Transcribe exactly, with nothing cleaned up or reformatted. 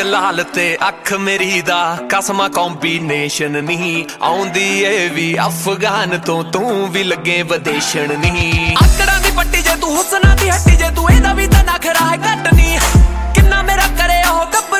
लाल ते अख मेरी दा कसमा कॉम्बीनेशन नहीं आउंदी ए भी अफगान तो तू भी लगे विदेशन नहीं आकड़ा दी पट्टी जे तू हुसना दी हट्टी जे तू एदा भी ता नखरा है घट नहीं किन्ना मेरा करे ओ गब्बर